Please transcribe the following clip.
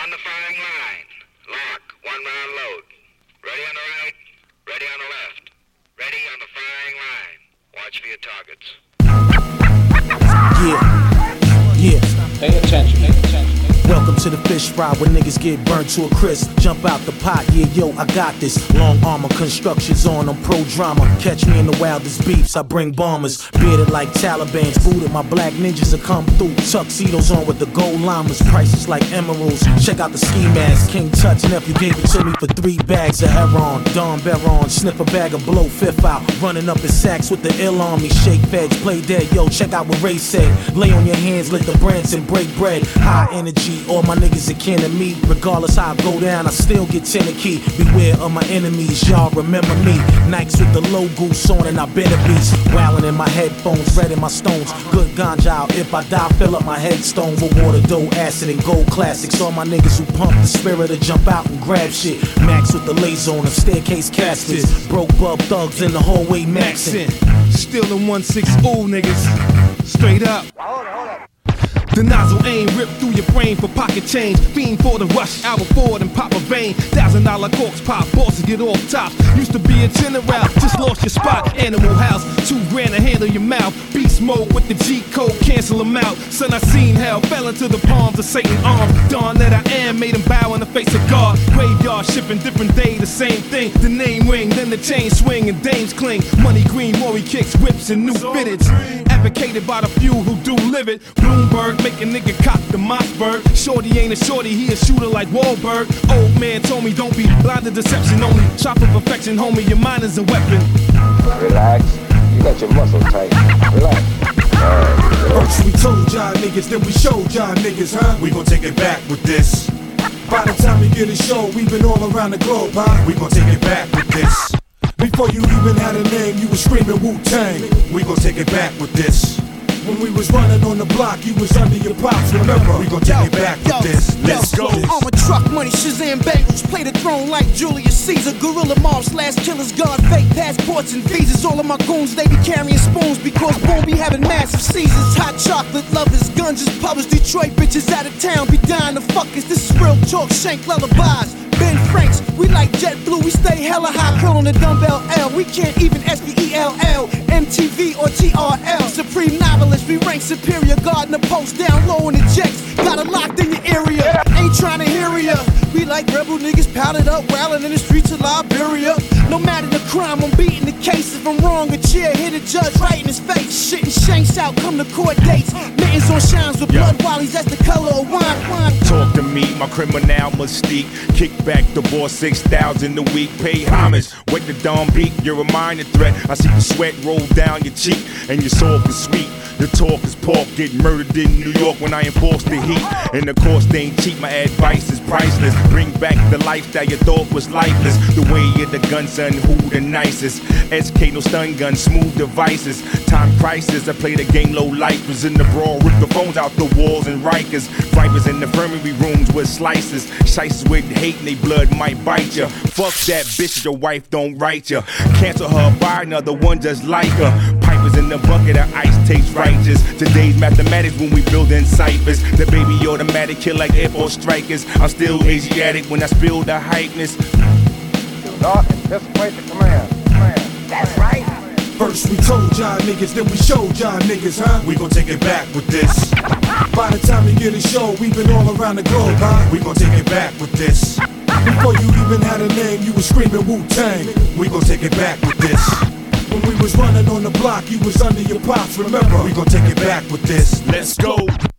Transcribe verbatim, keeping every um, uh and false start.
On the firing line. Lock. One round load. Ready on the right. Ready on the left. Ready on the firing line. Watch for your targets. Yeah. Yeah. Pay attention. Pay attention. Welcome to the fish fry where niggas get burnt to a crisp. Jump out the pot, yeah, yo, I got this. Long armor constructions on, I'm pro drama. Catch me in the wildest beefs, I bring bombers. Bearded like Taliban's, booted my black ninjas will come through. Tuxedos on with the gold llamas, prices like emeralds. Check out the ski mask, King Tut nephew gave it to me for three bags of heroin. Don Baron, sniff a bag of blow, fifth out. Running up in sacks with the ill on me. Shake feds, play dead, yo, check out what Ray said. Lay on your hands, lick the brands and break bread. High energy. All my niggas are kin to me. Regardless how I go down, I still get ten a key. Beware of my enemies, y'all remember me. Nikes with the low goose on and I better beats. Wildin' in my headphones, red in my stones. Good ganja out, if I die, fill up my headstone with water, dough, acid, and gold classics. All my niggas who pump the spirit to jump out and grab shit. Max with the laser on the staircase caskets. Broke bub thugs in the hallway maxin'. Still in one six ooh niggas. Straight up. Hold it, hold it. The nozzle aim ripped through your brain for pocket change. Fiend for the rush, hour forward and pop a vein. Thousand dollar corks pop, bosses get off top. Used to be a general, just lost your spot. Animal house, two grand to handle your mouth. Beast mode with the G code, cancel them out. Son, I seen hell, fell into the palms of Satan's arm. Dawn that I am, made him bow in the face of God. Graveyard shipping, different day, the same thing. The name ring, then the chain swing and dames cling. Money green, Maury kicks, whips and new fitteds. Advocated by the few who do live it. Bloomberg, make a nigga cock the Mossberg. Shorty ain't a shorty, he a shooter like Wahlberg. Old man told me don't be blind to deception only. Shop for perfection, homie, your mind is a weapon. Relax. You got your muscles tight. Relax. First we told y'all niggas, then we showed y'all niggas, huh? We gon' take it back with this. By the time we get a show, we been all around the globe, huh? We gon' take it back with this. Before you even had a name, you was screaming Wu-Tang. We gon' take it back with this. When we was running on the block, you was under your pops, remember? We gon' take it back with this. Let's go. I'm a truck money, Shazam Bengals. Play the throne like Julius Caesar. Guerrilla mob slash killers, guard fake passports and visas. All of my goons, they be carrying spoons because boom be having massive seasons. Hot chocolate lovers, guns just published. Detroit bitches out of town be dying to fuck us. This is real talk, shank lullabies. Ben Franks, we like JetBlue, we stay hella high, curl on the dumbbell L. We can't even S P E L L, M T V or T R L. Supreme novelist, we rank superior, guarding the post down low in the jets. Got it locked in your area, ain't trying to hear ya. We like rebel niggas powdered up, wildin' in the streets of Liberia. No matter the crime, I'm beating the case. If I'm wrong, a chair, hit a judge right in his face. Shitting shanks out, come to court dates. Mittens on shines with blood wallies, that's the color of wine. wine. Talk to me, my criminal mystique. Kick back the boss six thousand a week. Pay homage, wake the dawn beat. You're a minor threat. I see the sweat roll down your cheek, and your soul is sweet. The talk is pork, get murdered in New York when I enforce the heat. And the cost ain't cheap, my advice is priceless. Bring back the lifestyle you thought was lifeless. The way of the gun, son, who the nicest? S K, no stun gun, smooth devices. Time crisis, I play the game low lifers. In the brawl, rip the phones out the walls and Rikers. Vipers in the infirmary rooms with slices. Shices with hate and they blood might bite ya. Fuck that bitch, your wife don't write ya. Cancel her, buy another one just like her. Pipers in the bucket of ice tastes righteous. Today's mathematics when we buildin' ciphers. The baby automatic kill like Air Force strikers. I'm still Asiatic when I spill the hypeness. Dark, anticipate the command. command. That's right. First we told y'all niggas, then we showed y'all niggas, huh? We gon' take it back with this. By the time we get a show, we been all around the globe, huh? We gon' take it back with this. Before you even had a name, you was screaming Wu-Tang. We gon' take it back with this. When we was running on the block, you was under your pops, remember? We gon' take it back with this. Let's go.